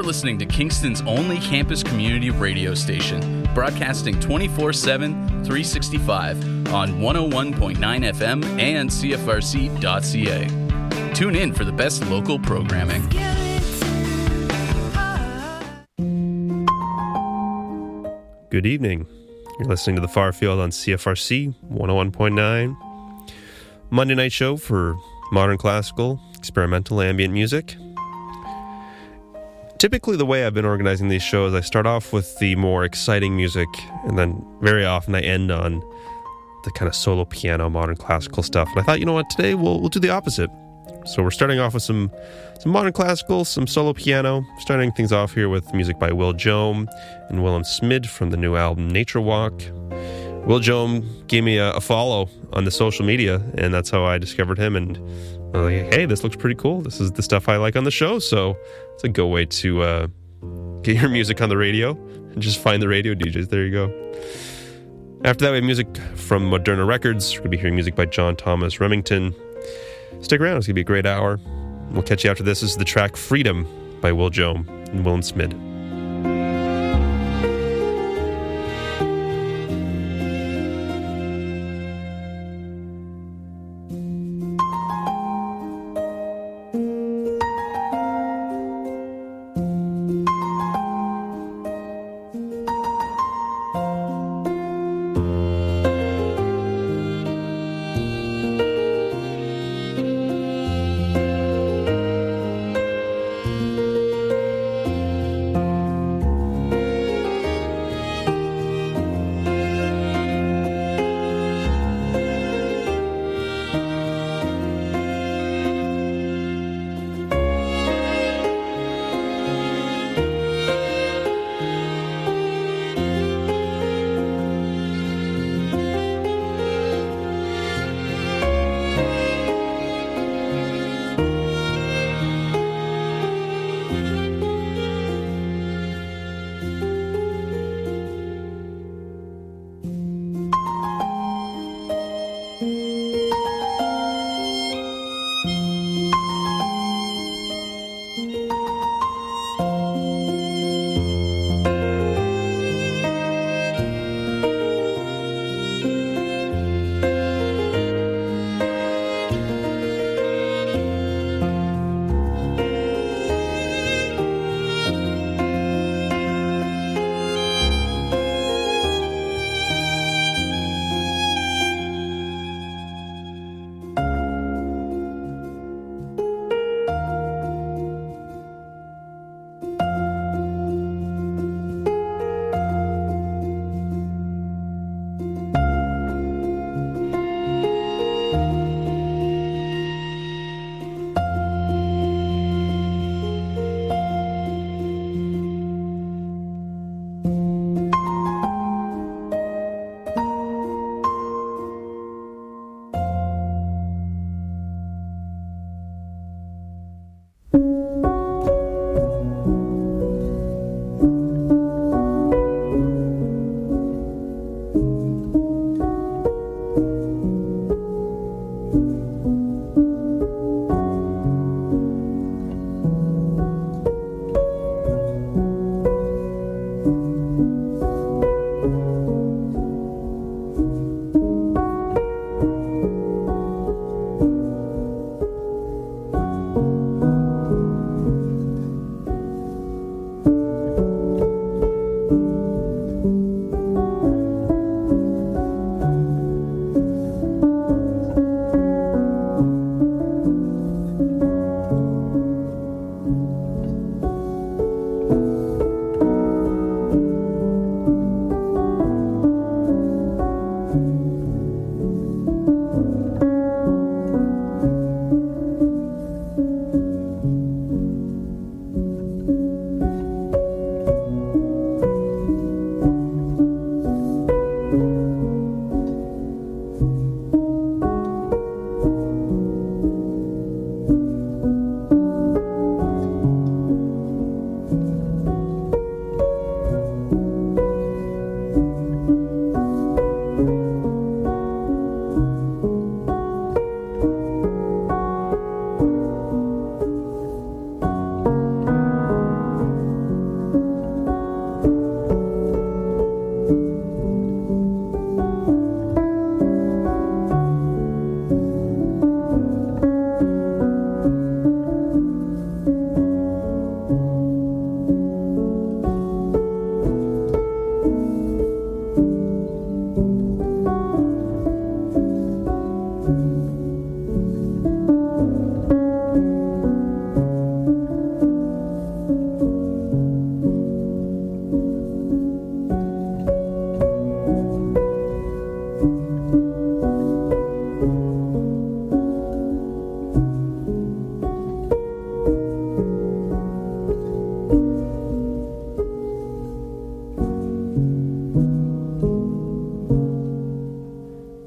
You're listening to Kingston's only campus community radio station, broadcasting 24/7, 365 on 101.9 FM and CFRC.ca. Tune in for the best local programming. Good evening. You're listening to The Far Field on CFRC 101.9. Monday night show for modern classical, experimental ambient music. Typically, the way I've been organizing these shows, I start off with the more exciting music, and then very often I end on the kind of solo piano, modern classical stuff. And I thought, you know what, today we'll do the opposite. So we're starting off with some modern classical, some solo piano, starting things off here with music by Will Joam and Willem Smid from the new album Nature Walk. Will Joam gave me a follow on the social media, and that's how I discovered him, and I was like, hey, this looks pretty cool. This is the stuff I like on the show, so it's a good way to get your music on the radio and just find the radio DJs. There you go. After that, we have music from Moderna Records. We're going to be hearing music by John Thomas Remington. Stick around, it's going to be a great hour. We'll catch you after this. This is the track Freedom by Will Joam and Willem Smid.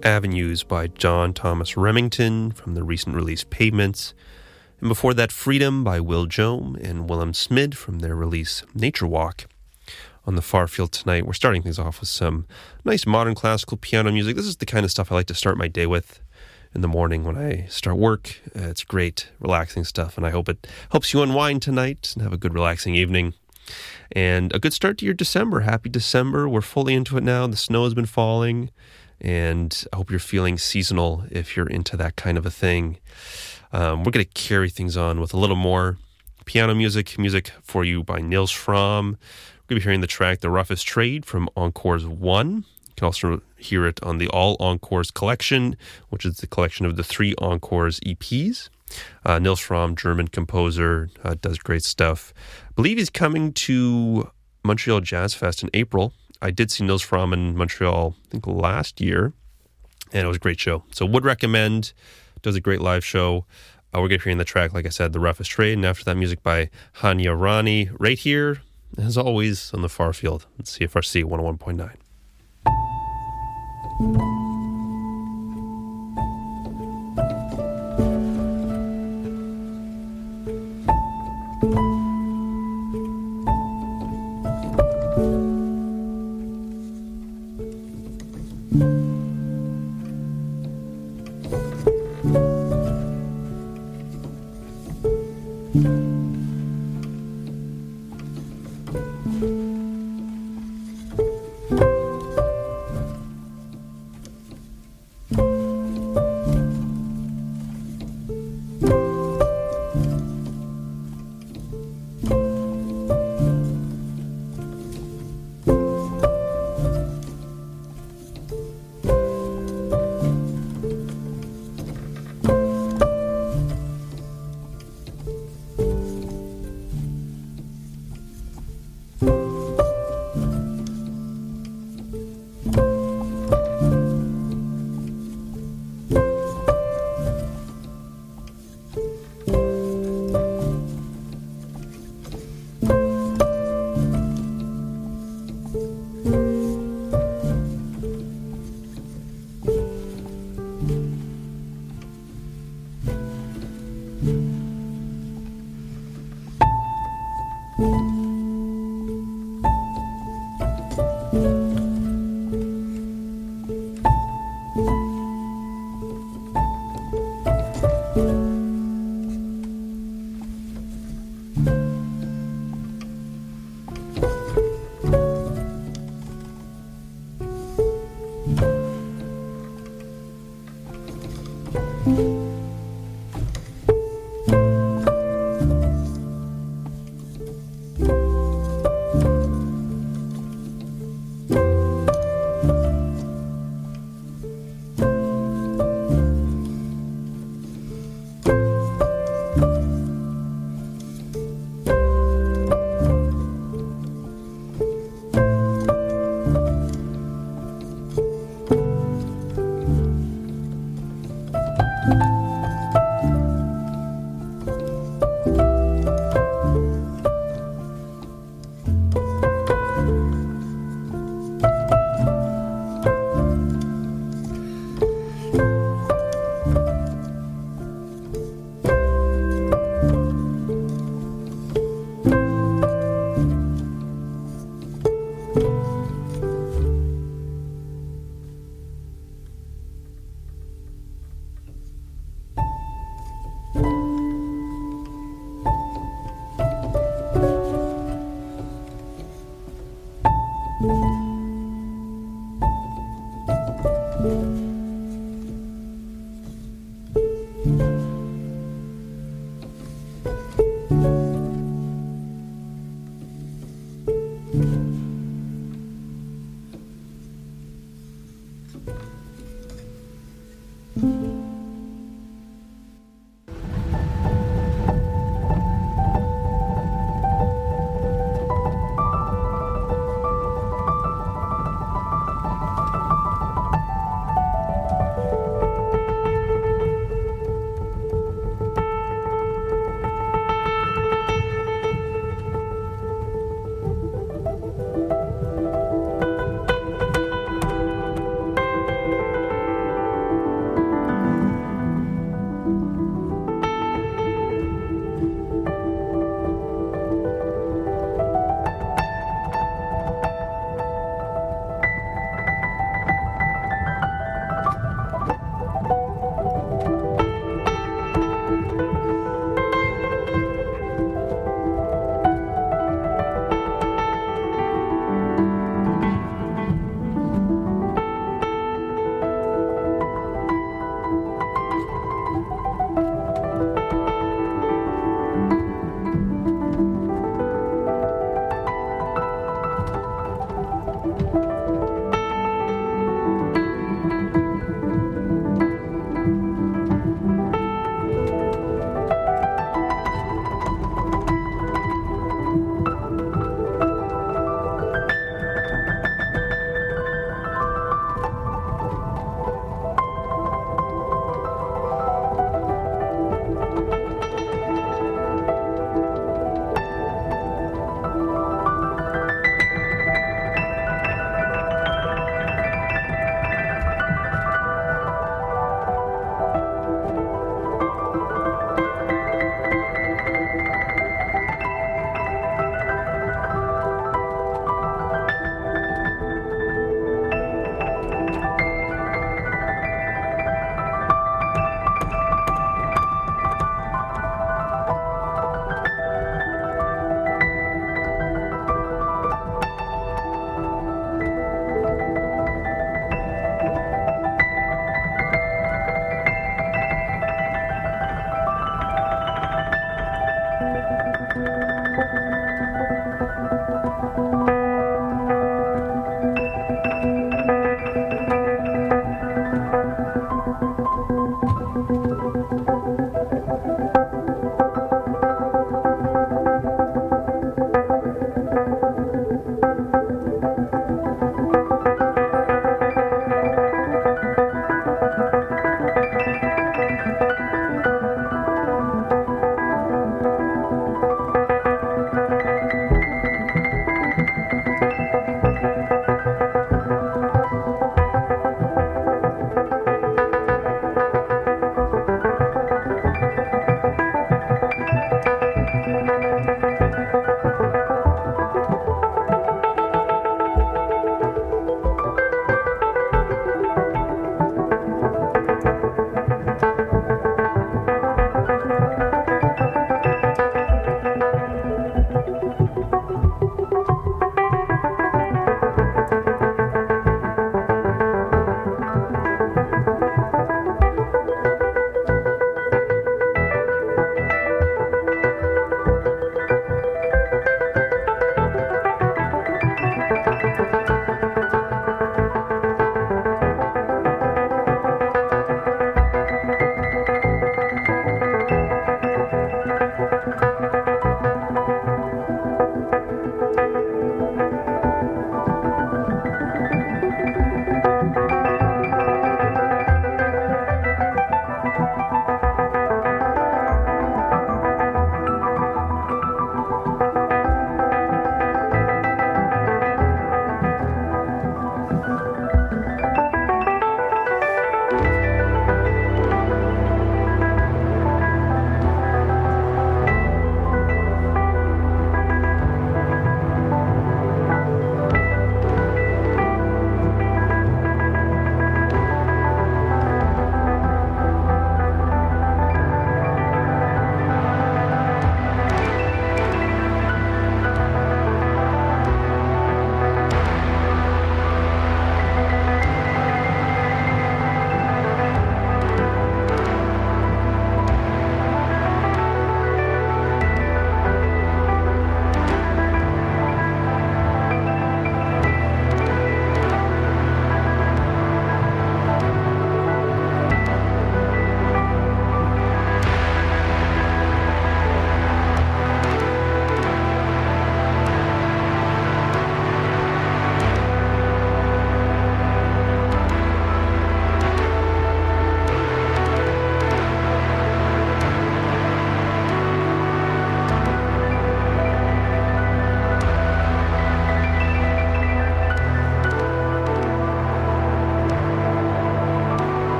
Avenues by John Thomas Remington from the recent release Pavements. And before that, Freedom by Will Joam and Willem Smid from their release Nature Walk. On the far field tonight, we're starting things off with some nice modern classical piano music. This is the kind of stuff I like to start my day with in the morning when I start work. It's great, relaxing stuff, and I hope it helps you unwind tonight and have a good, relaxing evening. And a good start to your December. Happy December. We're fully into it now. The snow has been falling, and I hope you're feeling seasonal if you're into that kind of a thing. We're going to carry things on with a little more piano music for you by Nils Frahm. We're going to be hearing the track The Roughest Trade from Encores 1. You can also hear it on the All Encores collection, which is the collection of the 3 Encores EPs. Nils Frahm, German composer, does great stuff. I believe he's coming to Montreal Jazz Fest in April. I did see Nils Frahm in Montreal, I think last year, and it was a great show. So would recommend. Does a great live show. We're going to be hearing the track, like I said, The Roughest Trade, and after that, music by Hanya Rani, right here, as always, on the far field. It's CFRC 101.9.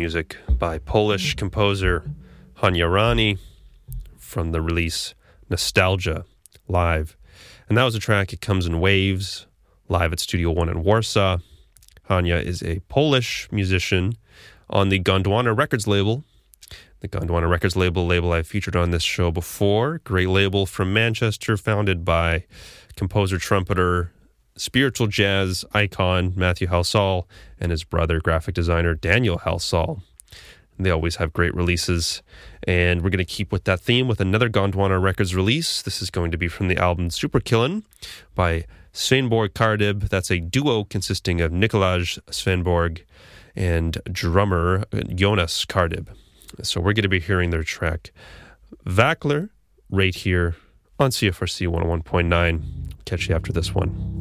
music by Polish composer Hania Rani from the release Nostalgia Live. And that was a track, It Comes in Waves, live at Studio One in Warsaw. Hania is a Polish musician on the Gondwana Records label. The Gondwana Records label I've featured on this show before. Great label from Manchester, founded by composer, trumpeter, spiritual jazz icon Matthew Halsall and his brother, graphic designer Daniel Halsall. They always have great releases, and we're going to keep with that theme with another Gondwana Records release. This is going to be from the album Superkillin' by Svenborg Kardib. That's a duo consisting of Nikolaj Svenborg and drummer Jonas Kardib. So we're going to be hearing their track Vackler right here on CFRC 101.9. Catch you after this one.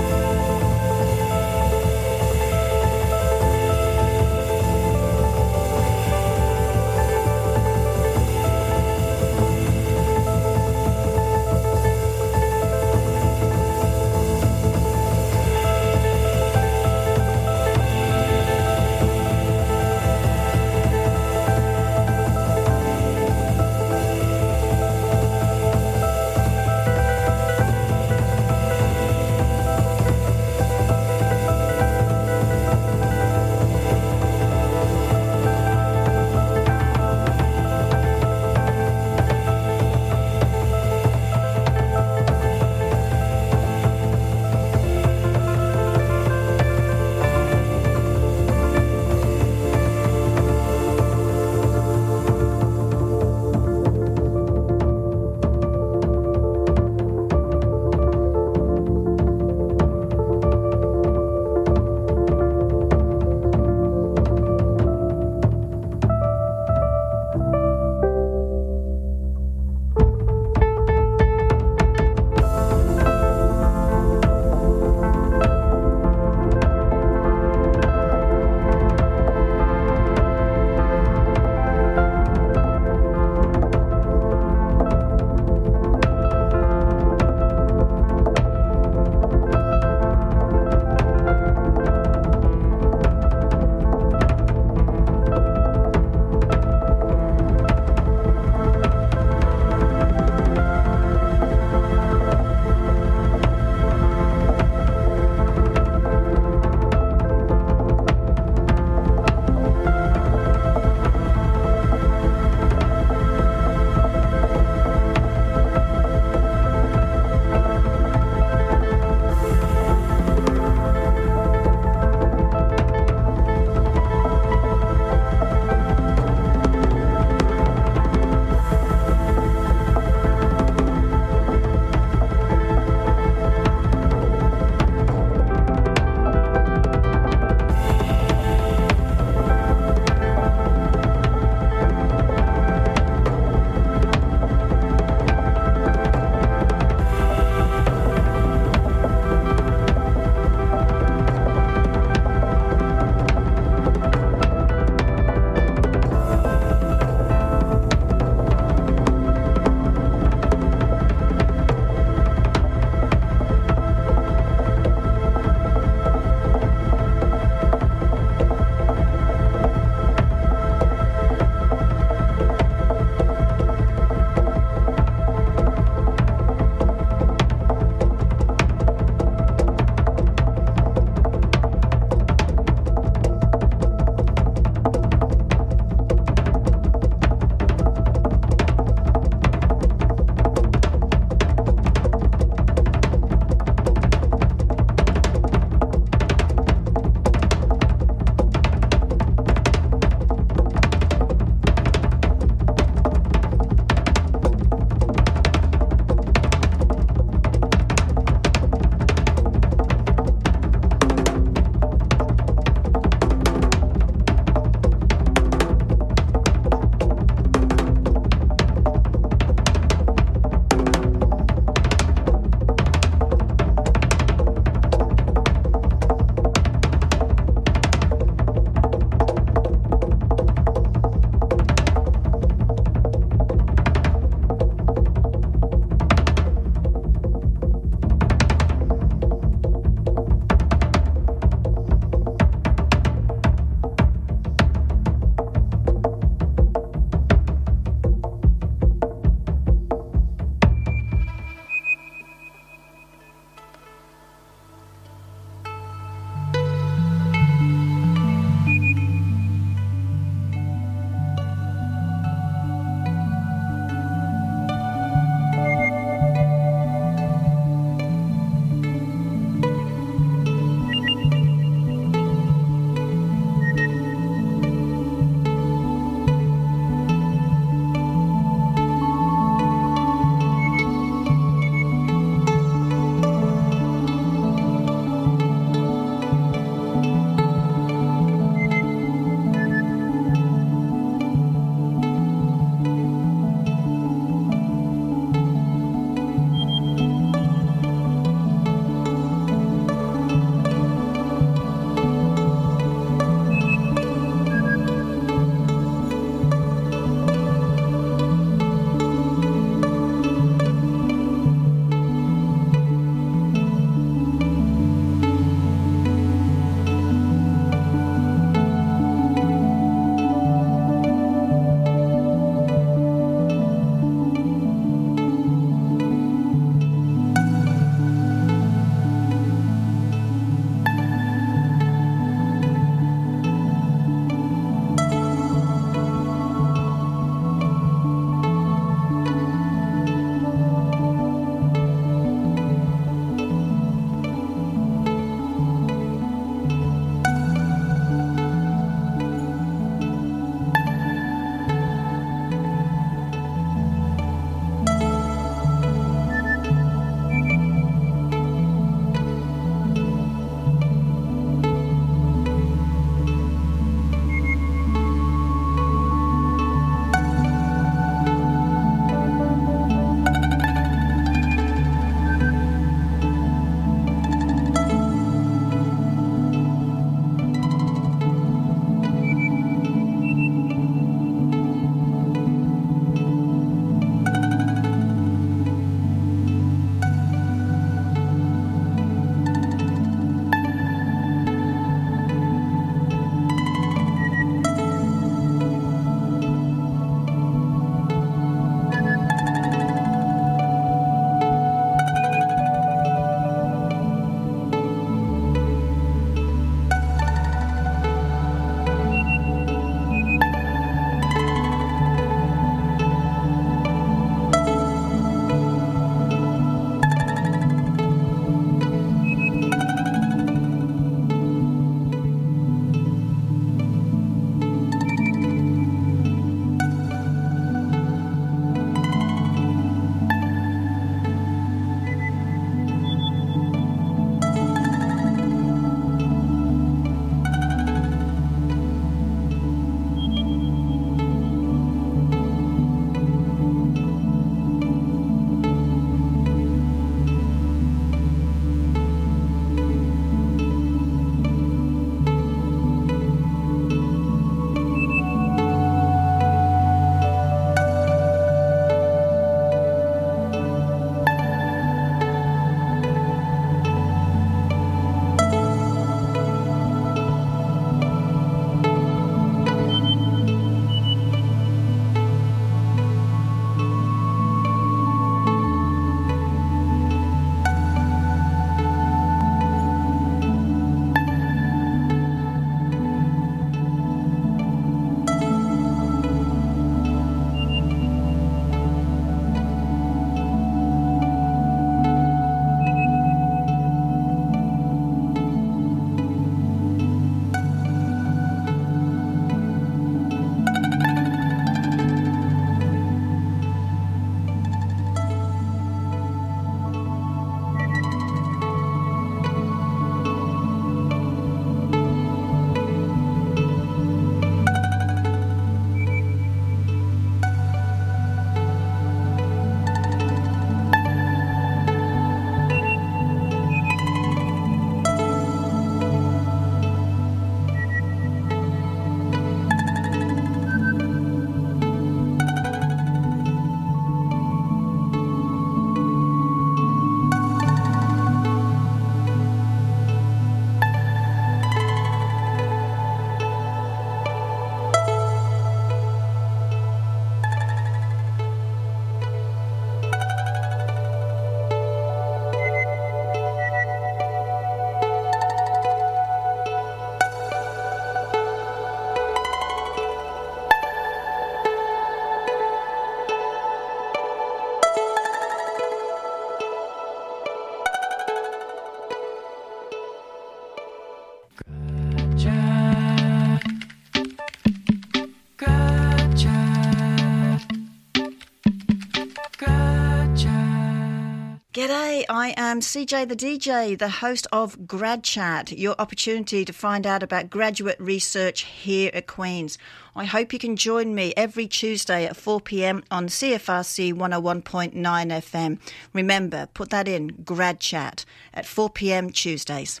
G'day, I am CJ the DJ, the host of Grad Chat, your opportunity to find out about graduate research here at Queen's. I hope you can join me every Tuesday at 4 p.m. on CFRC 101.9 FM. Remember, put that in, Grad Chat, at 4 p.m. Tuesdays.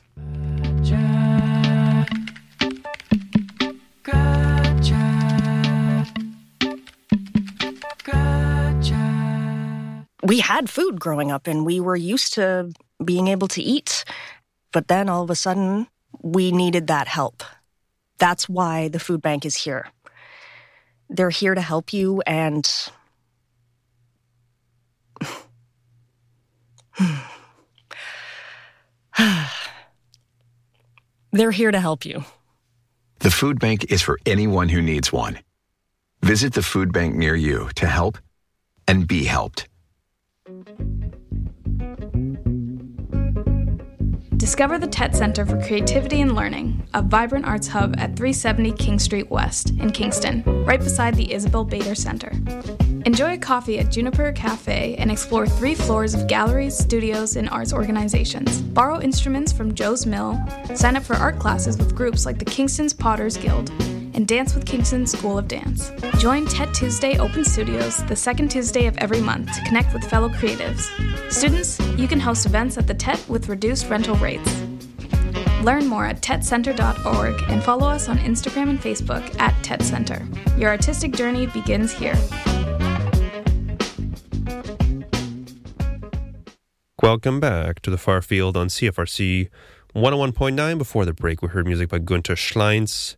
Grad Chat. We had food growing up and we were used to being able to eat. But then all of a sudden, we needed that help. That's why the food bank is here. They're here to help you and... They're here to help you. The food bank is for anyone who needs one. Visit the food bank near you to help and be helped. Discover the TET Center for Creativity and Learning, a vibrant arts hub at 370 King Street West in Kingston, right beside the Isabel Bader Center. Enjoy a coffee at Juniper Cafe and explore 3 floors of galleries, studios, and arts organizations. Borrow instruments from Joe's Mill, sign up for art classes with groups like the Kingston's Potters Guild, and dance with Kingston School of Dance. Join TET Tuesday Open Studios the second Tuesday of every month to connect with fellow creatives. Students, you can host events at the TET with reduced rental rates. Learn more at tetcenter.org and follow us on Instagram and Facebook at TET Center. Your artistic journey begins here. Welcome back to the Far Field on CFRC 101.9. Before the break, we heard music by Gunther Schleins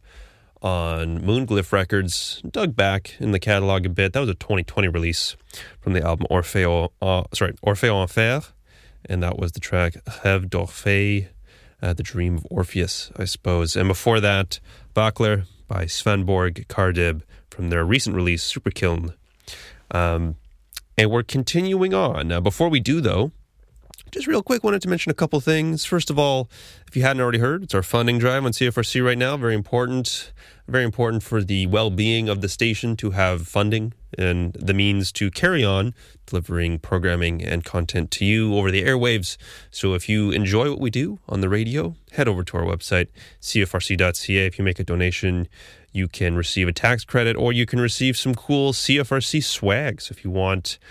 on Moonglyph Records. Dug back in the catalog a bit. That was a 2020 release from the album Orphée en Fer, and that was the track Rêve d'Orphée, the Dream of Orpheus, I suppose. And before that, Bakler by Svanborg Kardib from their recent release Superkiln. And we're continuing on. Now, before we do, though, just real quick, wanted to mention a couple things. First of all, if you hadn't already heard, it's our funding drive on CFRC right now. Very important for the well-being of the station to have funding and the means to carry on delivering programming and content to you over the airwaves. So if you enjoy what we do on the radio, head over to our website, cfrc.ca. If you make a donation, you can receive a tax credit or you can receive some cool CFRC swag. So if you want,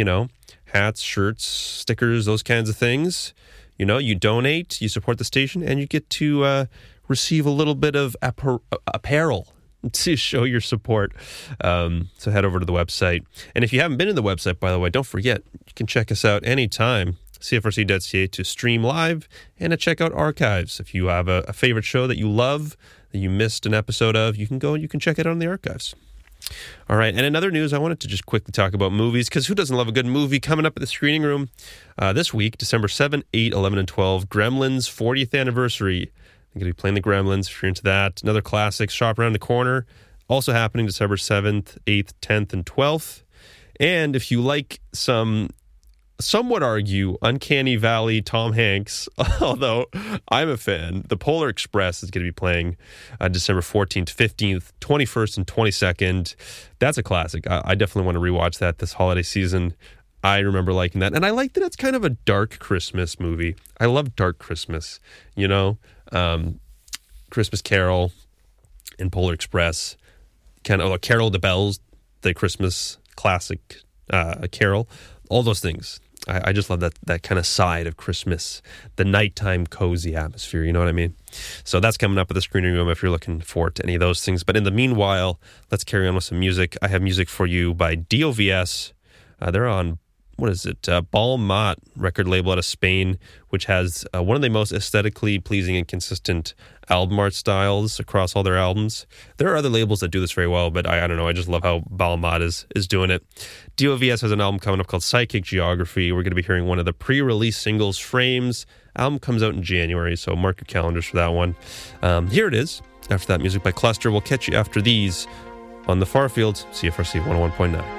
hats, shirts, stickers, those kinds of things, you donate, you support the station, and you get to receive a little bit of apparel to show your support. So head over to the website. And if you haven't been to the website, by the way, don't forget, you can check us out anytime, cfrc.ca, to stream live and to check out archives. If you have a favorite show that you love, that you missed an episode of, you can go and you can check it out on the archives. All right, and in other news, I wanted to just quickly talk about movies, because who doesn't love a good movie? Coming up at the screening room this week, December 7, 8, 11, and 12, Gremlins 40th anniversary. I'm going to be playing the Gremlins if you're into that. Another classic, Shop Around the Corner, also happening December 7th, 8th, 10th, and 12th. And if you like some would argue Uncanny Valley Tom Hanks, although I'm a fan, The Polar Express is going to be playing December 14th, 15th, 21st, and 22nd. That's a classic. I definitely want to rewatch that this holiday season. I remember liking that. And I like that it's kind of a dark Christmas movie. I love dark Christmas, Christmas Carol and Polar Express, kind of Carol of the Bells, the Christmas classic carol, all those things. I just love that kind of side of Christmas, the nighttime cozy atmosphere, you know what I mean? So that's coming up at the screening room if you're looking forward to any of those things. But in the meanwhile, let's carry on with some music. I have music for you by DOVS. They're on, Balmat record label out of Spain, which has one of the most aesthetically pleasing and consistent album art styles across all their albums. There are other labels that do this very well, but I don't know. I just love how Balmat is doing it. DOVS has an album coming up called Psychic Geography. We're going to be hearing one of the pre-release singles, Frames. Album comes out in January, so mark your calendars for that one. Here it is. After that, music by Cluster. We'll catch you after these on the Far Field, CFRC 101.9.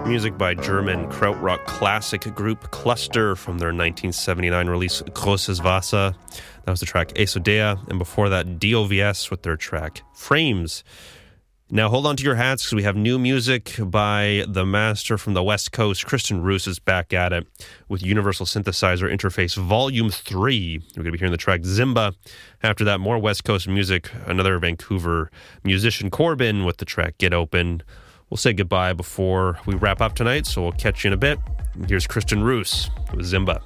Music by German krautrock classic group Cluster from their 1979 release Großes Wasser. That was the track Esodea, and before that DOVS with their track Frames. Now hold on to your hats because we have new music by the master from the West Coast. Kristen Roos is back at it with Universal Synthesizer Interface Volume 3. We're going to be hearing the track Zimba. After that, more West Coast music. Another Vancouver musician, Corbin, with the track Get Open. We'll say goodbye before we wrap up tonight, so we'll catch you in a bit. Here's Kristen Roos with Zimba.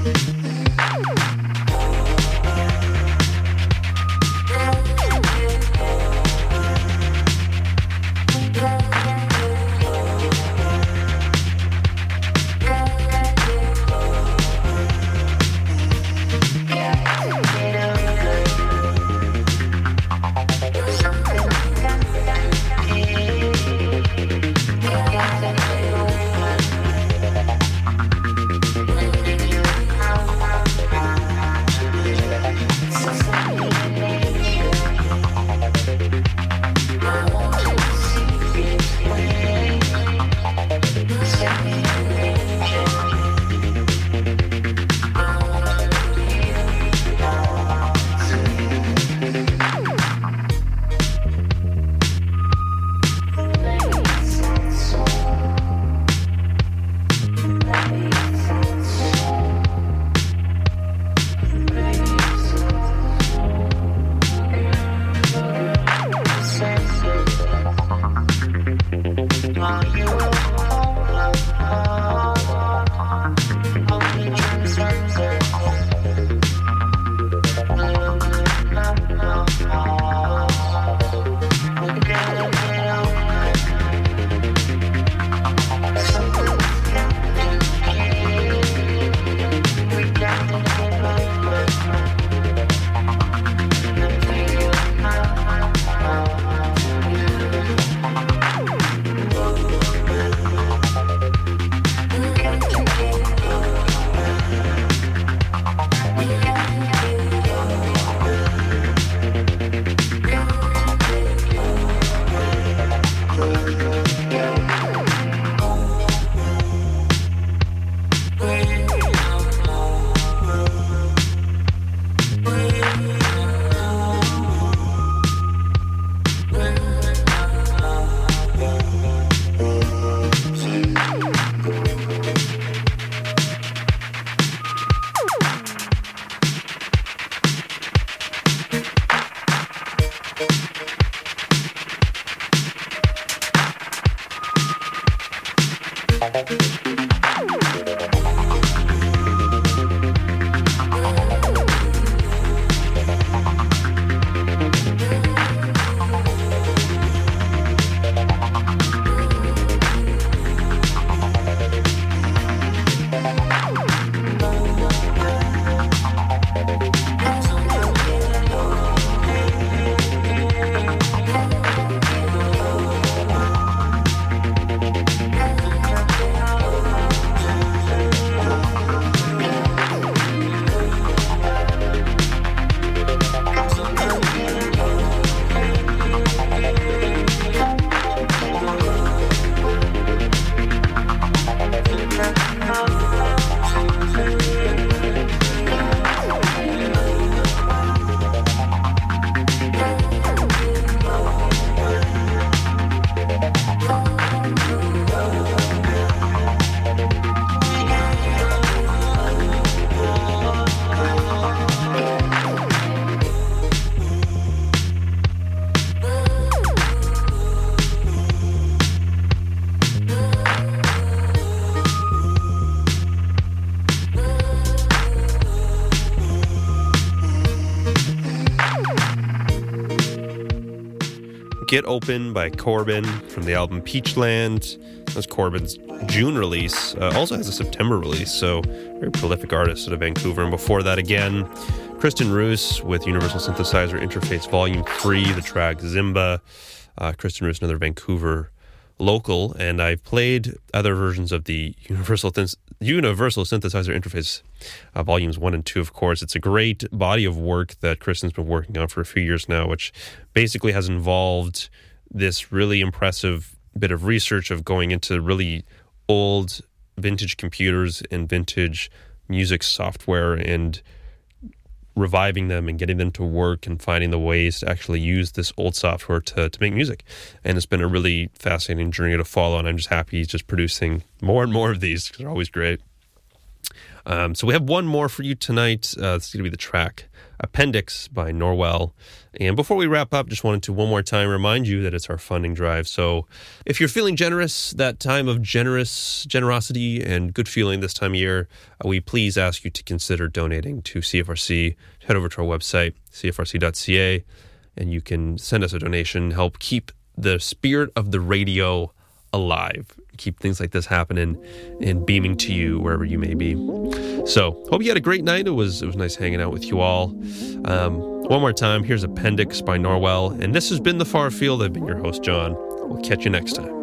Get Open by Corbin from the album Peachland. That's Corbin's June release. Also has a September release, so very prolific artist out of Vancouver. And before that again, Kristen Roos with Universal Synthesizer Interface Volume 3, the track Zimba. Kristen Roos, another Vancouver local, and I've played other versions of the Universal Synthesizer Interface Volumes 1 and 2, of course. It's a great body of work that Kristen's been working on for a few years now, which basically has involved this really impressive bit of research of going into really old vintage computers and vintage music software and reviving them and getting them to work and finding the ways to actually use this old software to make music. And it's been a really fascinating journey to follow, and I'm just happy he's just producing more and more of these because they're always great. So we have one more for you tonight. It's going to be the track Appendix by Norwell. And before we wrap up, just wanted to one more time remind you that it's our funding drive. So if you're feeling generous, that time of generosity and good feeling this time of year, we please ask you to consider donating to CFRC. Head over to our website, cfrc.ca, and you can send us a donation, help keep the spirit of the radio alive, keep things like this happening and beaming to you wherever you may be. So hope you had a great night. It was nice hanging out with you all. One more time, here's Appendix by Norwell, and this has been The Far Field. I've been your host, John. We'll catch you next time.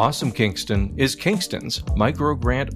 Awesome Kingston is Kingston's micro grant